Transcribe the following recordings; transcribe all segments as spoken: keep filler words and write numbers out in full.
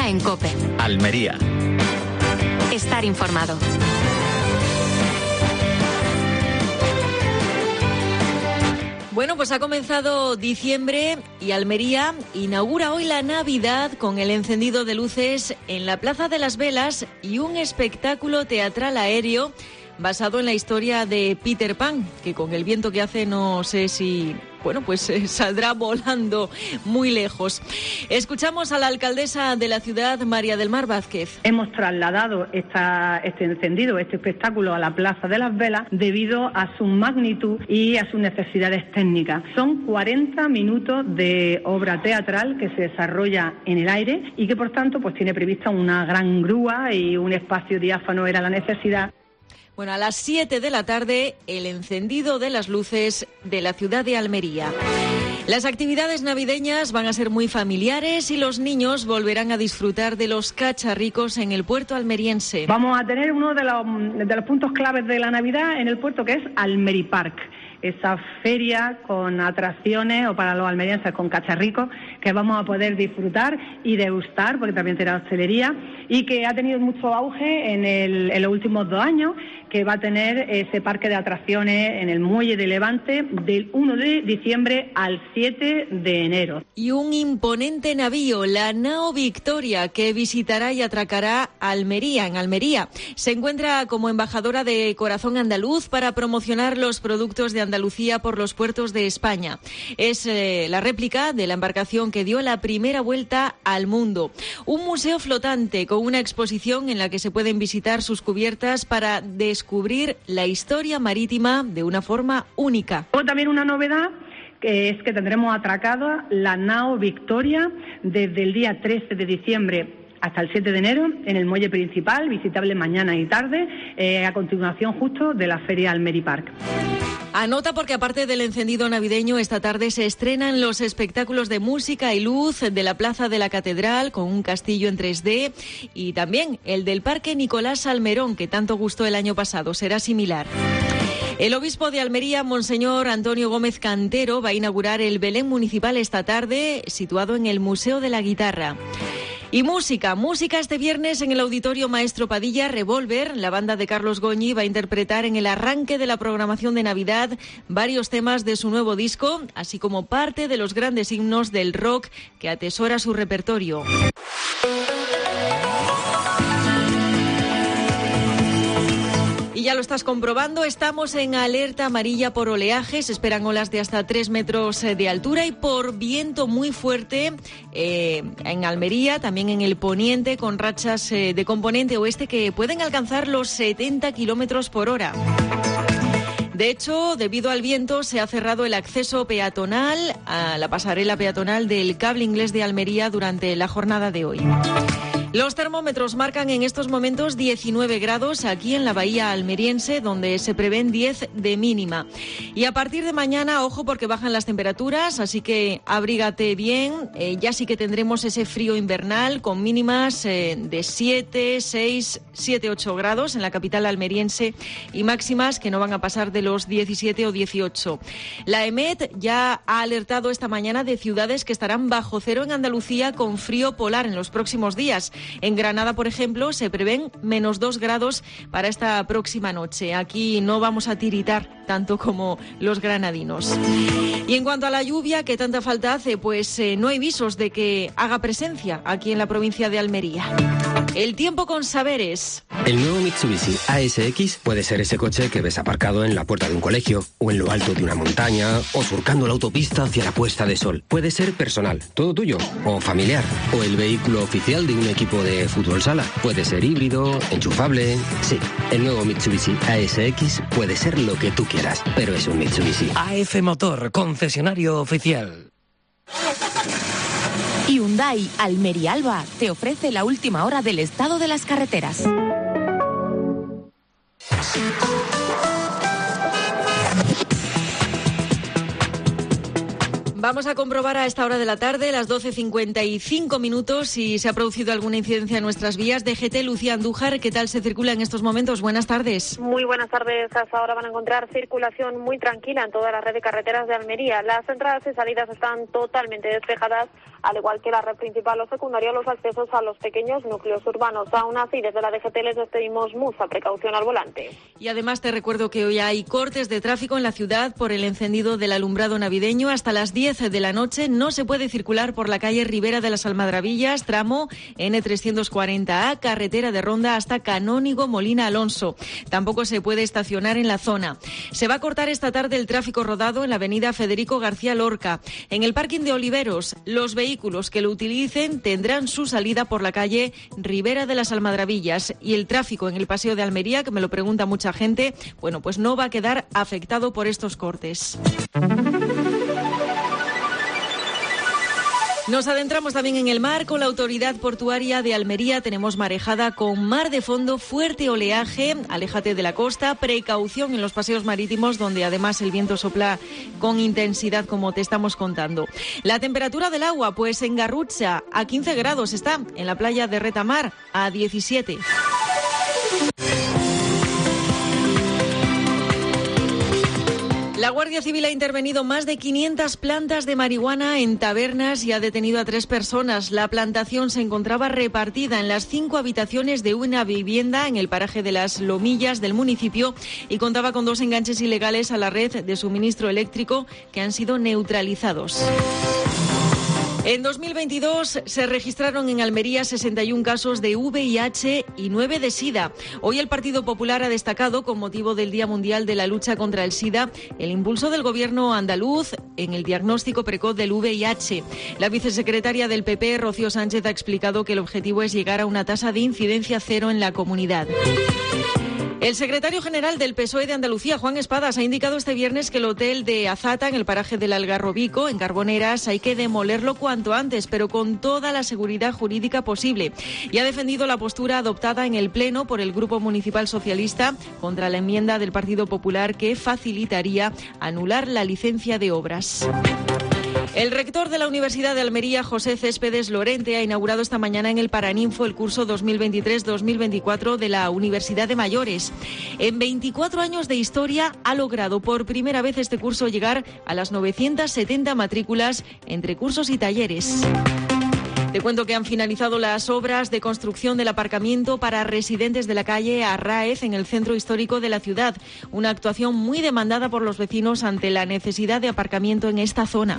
Almería en COPE. Almería. Estar informado. Bueno, pues ha comenzado diciembre y Almería inaugura hoy la Navidad con el encendido de luces en la Plaza de las Velas y un espectáculo teatral aéreo basado en la historia de Peter Pan, que con el viento que hace no sé si, bueno, pues eh, saldrá volando muy lejos. Escuchamos a la alcaldesa de la ciudad, María del Mar Vázquez. Hemos trasladado esta, este encendido, este espectáculo a la Plaza de las Velas debido a su magnitud y a sus necesidades técnicas. Son cuarenta minutos de obra teatral que se desarrolla en el aire y que por tanto pues tiene prevista una gran grúa y un espacio diáfano era la necesidad. Bueno, a las siete de la tarde, el encendido de las luces de la ciudad de Almería. Las actividades navideñas van a ser muy familiares y los niños volverán a disfrutar de los cacharricos en el puerto almeriense. Vamos a tener uno de los, de los puntos claves de la Navidad en el puerto, que es Almeripark. Esa feria con atracciones, o para los almerienses con cacharricos, que vamos a poder disfrutar y degustar, porque también será hostelería, y que ha tenido mucho auge en, el, en los últimos dos años, que va a tener ese parque de atracciones en el Muelle de Levante del uno de diciembre al siete de enero. Y un imponente navío, la Nao Victoria, que visitará y atracará Almería, en Almería. Se encuentra como embajadora de Corazón Andaluz para promocionar los productos de Andalucía por los puertos de España. Es eh, la réplica de la embarcación que dio la primera vuelta al mundo. Un museo flotante con una exposición en la que se pueden visitar sus cubiertas para descubrir la historia marítima de una forma única. O también una novedad, que es que tendremos atracada la Nao Victoria desde el día trece de diciembre hasta el siete de enero en el muelle principal, visitable mañana y tarde, eh, a continuación justo de la feria Almeripark. Anota porque aparte del encendido navideño, esta tarde se estrenan los espectáculos de música y luz de la Plaza de la Catedral con un castillo en tres D y también el del Parque Nicolás Salmerón, que tanto gustó el año pasado, será similar. El obispo de Almería, Monseñor Antonio Gómez Cantero, va a inaugurar el Belén municipal esta tarde, situado en el Museo de la Guitarra. Y música, música este viernes en el Auditorio Maestro Padilla. Revolver, la banda de Carlos Goñi, va a interpretar en el arranque de la programación de Navidad varios temas de su nuevo disco, así como parte de los grandes himnos del rock que atesora su repertorio. Y ya lo estás comprobando, estamos en alerta amarilla por oleaje, se esperan olas de hasta tres metros de altura y por viento muy fuerte eh, en Almería, también en el poniente, con rachas eh, de componente oeste que pueden alcanzar los setenta kilómetros por hora. De hecho, debido al viento, se ha cerrado el acceso peatonal a la pasarela peatonal del Cable Inglés de Almería durante la jornada de hoy. Los termómetros marcan en estos momentos diecinueve grados aquí en la bahía almeriense, donde se prevén diez de mínima. Y a partir de mañana, ojo, porque bajan las temperaturas, así que abrígate bien. Eh, ya sí que tendremos ese frío invernal con mínimas eh, de siete, seis, siete, ocho grados en la capital almeriense y máximas que no van a pasar de los diecisiete o dieciocho. La EMET ya ha alertado esta mañana de ciudades que estarán bajo cero en Andalucía con frío polar en los próximos días. En Granada, por ejemplo, se prevén menos dos grados para esta próxima noche. Aquí no vamos a tiritar tanto como los granadinos. Y en cuanto a la lluvia, que tanta falta hace, pues eh, no hay visos de que haga presencia aquí en la provincia de Almería. El tiempo con Saberes. El nuevo Mitsubishi A S X puede ser ese coche que ves aparcado en la puerta de un colegio, o en lo alto de una montaña, o surcando la autopista hacia la puesta de sol. Puede ser personal, todo tuyo, o familiar, o el vehículo oficial de un equipo de fútbol sala. Puede ser híbrido, enchufable. Sí, el nuevo Mitsubishi A S X puede ser lo que tú quieras, pero es un Mitsubishi. A F Motor, concesionario oficial. Hyundai Almería Alba te ofrece la última hora del estado de las carreteras. Vamos a comprobar a esta hora de la tarde, las doce cincuenta y cinco minutos, si se ha producido alguna incidencia en nuestras vías. D G T, Lucía Andújar, ¿qué tal se circula en estos momentos? Buenas tardes. Muy buenas tardes. Hasta ahora van a encontrar circulación muy tranquila en toda la red de carreteras de Almería. Las entradas y salidas están totalmente despejadas, al igual que la red principal o secundaria, los accesos a los pequeños núcleos urbanos. Aún así, desde la D G T les despedimos mucha precaución al volante. Y además te recuerdo que hoy hay cortes de tráfico en la ciudad por el encendido del alumbrado navideño. Hasta las diez de la noche no se puede circular por la calle Ribera de las Almadrabillas, tramo N trescientos cuarenta A, carretera de Ronda hasta Canónigo Molina Alonso. Tampoco se puede estacionar en la zona. Se va a cortar esta tarde el tráfico rodado en la avenida Federico García Lorca. En el parking de Oliveros, los vehículos que lo utilicen tendrán su salida por la calle Ribera de las Almadrabillas. Y el tráfico en el Paseo de Almería, que me lo pregunta mucha gente, bueno, pues no va a quedar afectado por estos cortes. Nos adentramos también en el mar. Con la Autoridad Portuaria de Almería tenemos marejada con mar de fondo, fuerte oleaje. Aléjate de la costa, precaución en los paseos marítimos, donde además el viento sopla con intensidad, como te estamos contando. La temperatura del agua, pues en Garrucha a quince grados está, en la playa de Retamar a diecisiete. La Guardia Civil ha intervenido más de quinientas plantas de marihuana en tabernas y ha detenido a tres personas. La plantación se encontraba repartida en las cinco habitaciones de una vivienda en el paraje de Las Lomillas del municipio y contaba con dos enganches ilegales a la red de suministro eléctrico que han sido neutralizados. En dos mil veintidós se registraron en Almería sesenta y un casos de V I H y nueve de SIDA. Hoy el Partido Popular ha destacado, con motivo del Día Mundial de la Lucha contra el SIDA, el impulso del Gobierno andaluz en el diagnóstico precoz del V I H. La vicesecretaria del P P, Rocío Sánchez, ha explicado que el objetivo es llegar a una tasa de incidencia cero en la comunidad. El secretario general del P S O E de Andalucía, Juan Espadas, ha indicado este viernes que el hotel de Azata, en el paraje del Algarrobico, en Carboneras, hay que demolerlo cuanto antes, pero con toda la seguridad jurídica posible. Y ha defendido la postura adoptada en el Pleno por el Grupo Municipal Socialista contra la enmienda del Partido Popular que facilitaría anular la licencia de obras. El rector de la Universidad de Almería, José Céspedes Lorente, ha inaugurado esta mañana en el Paraninfo el curso dos mil veintitrés dos mil veinticuatro de la Universidad de Mayores. En veinticuatro años de historia ha logrado por primera vez este curso llegar a las novecientas setenta matrículas entre cursos y talleres. Te cuento que han finalizado las obras de construcción del aparcamiento para residentes de la calle Arráez en el centro histórico de la ciudad. Una actuación muy demandada por los vecinos ante la necesidad de aparcamiento en esta zona.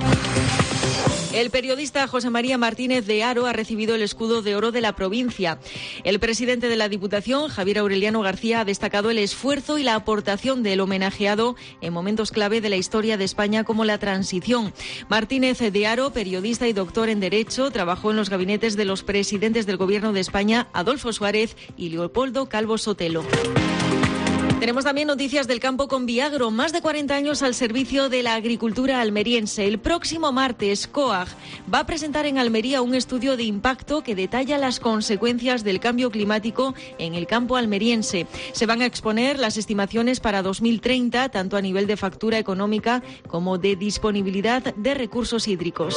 El periodista José María Martínez de Haro ha recibido el escudo de oro de la provincia. El presidente de la Diputación, Javier Aureliano García, ha destacado el esfuerzo y la aportación del homenajeado en momentos clave de la historia de España como la transición. Martínez de Haro, periodista y doctor en Derecho, trabajó en los gabinetes de los presidentes del Gobierno de España, Adolfo Suárez y Leopoldo Calvo Sotelo. Tenemos también noticias del campo con Viagro, más de cuarenta años al servicio de la agricultura almeriense. El próximo martes, COAG va a presentar en Almería un estudio de impacto que detalla las consecuencias del cambio climático en el campo almeriense. Se van a exponer las estimaciones para dos mil treinta, tanto a nivel de factura económica como de disponibilidad de recursos hídricos.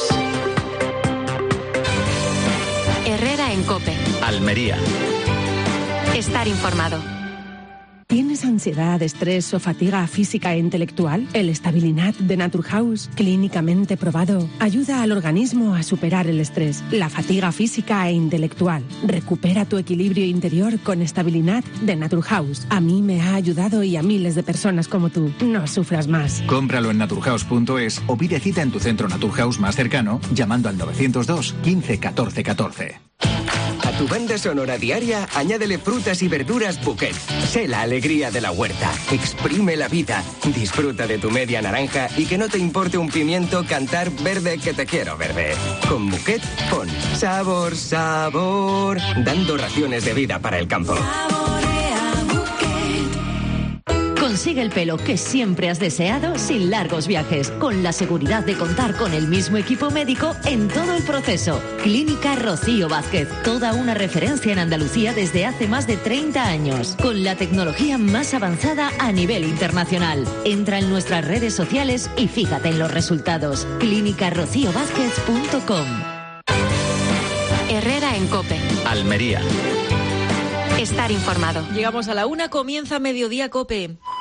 Herrera en COPE. Almería. Estar informado. ¿Tienes ansiedad, estrés o fatiga física e intelectual? El Stabilinat de Naturhaus, clínicamente probado, ayuda al organismo a superar el estrés, la fatiga física e intelectual. Recupera tu equilibrio interior con Stabilinat de Naturhaus. A mí me ha ayudado y a miles de personas como tú. No sufras más. Cómpralo en naturhaus punto es o pide cita en tu centro Naturhaus más cercano llamando al novecientos dos quince catorce catorce. A tu banda sonora diaria, añádele frutas y verduras Bouquet. Sé la alegría de la huerta. Exprime la vida. Disfruta de tu media naranja y que no te importe un pimiento cantar verde que te quiero verde. Con Bouquet, pon sabor, sabor, dando raciones de vida para el campo. Con Consigue el pelo que siempre has deseado sin largos viajes, con la seguridad de contar con el mismo equipo médico en todo el proceso. Clínica Rocío Vázquez, toda una referencia en Andalucía desde hace más de treinta años, con la tecnología más avanzada a nivel internacional. Entra en nuestras redes sociales y fíjate en los resultados. clínica rocío vázquez punto com. Herrera en COPE. Almería. Estar informado. Llegamos a la una, comienza Mediodía COPE.